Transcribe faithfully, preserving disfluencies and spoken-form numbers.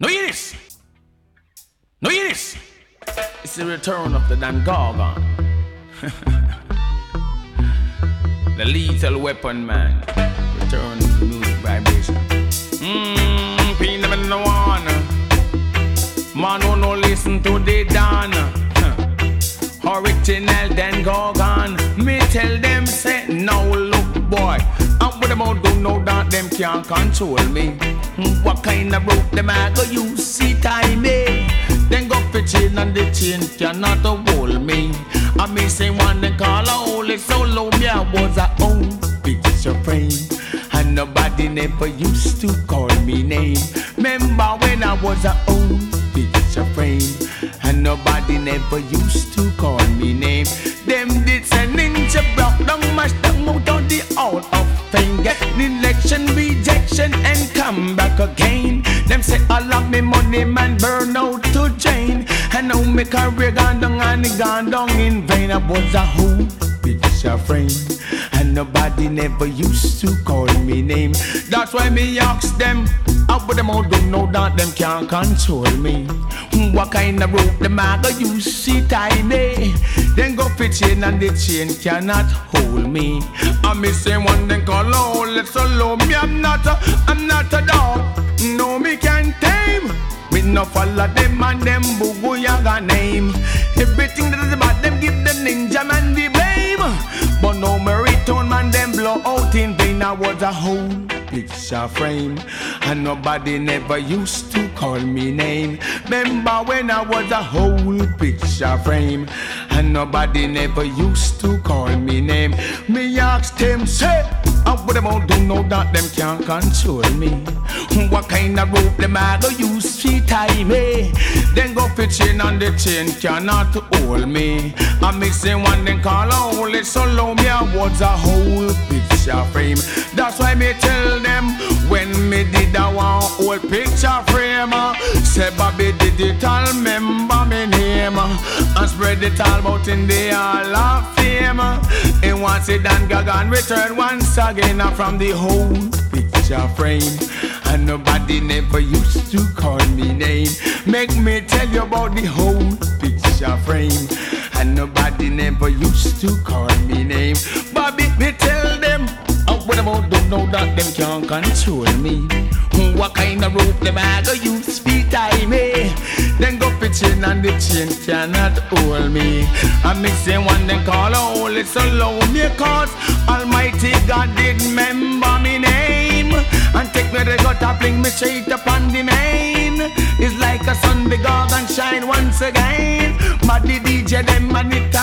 No hear this. No hear this. It's the return of the Dan Gorgon. The lethal weapon man. Return of the music vibration. Mmm, people no one. Man who no listen to the Dan. Original Dan Gorgon. Me tell them say, now look boy, I'm with them out, don't know that them can't control me. What kind of rope them I go use, see time me. Then go for chain and the chain cannot hold me. I me say one they call a holy solo, me I was a own picture frame. And nobody never used to call me name. Remember when I was a own picture frame. And nobody never used to call me name. Them did say ninja block down, mash down out on the all of fame. Get election, rejection and come back again. Them say all of me money man burn out to drain. And now me career gone down and it gone down in vain. I was a whole picture frame. And nobody never used to call me name. That's why me ask them, how would them all don't know that them can't control me. What kind of rope them I go use, see tie me. Then go fit chain and the chain cannot hold me. I me say one then call oh, let's allow me. I'm not a, I'm not a dog. No me can't tame. Me no follow them and them boo yaga name. Everything that is about them give the ninja man the blame. But no me return man them blow out in vain. I was a whole picture frame. And nobody never used to call me name. Remember when I was a whole picture frame. And nobody never used to call me name. Me ask them say, how would them all do know that them can't control me. What kind of rope them I go use to tie me. Then go for chain and the chain cannot hold me. I mix say one then call a holy solo. Me I was a whole picture frame. That's why me tell them when me did a one whole picture frame. Say Bobby Digital remember me name. And spread it all out in the hall of fame. And once it done Gorgon return once again from the whole picture frame. And nobody never used to call me name. Make me tell you about the whole picture frame. And nobody never used to call me name. Bobby, me tell them, oh, what about don't know that them can't control me. What kind of rope them I go use to tie me. Then go for chain and the chain cannot hold me. I mix say one then call a holy solo. Me cause Almighty God did remember me name. And take me the gutter, fling me straight upon the main. It's like a sun, the Gorgon shine once again. But the D J them and it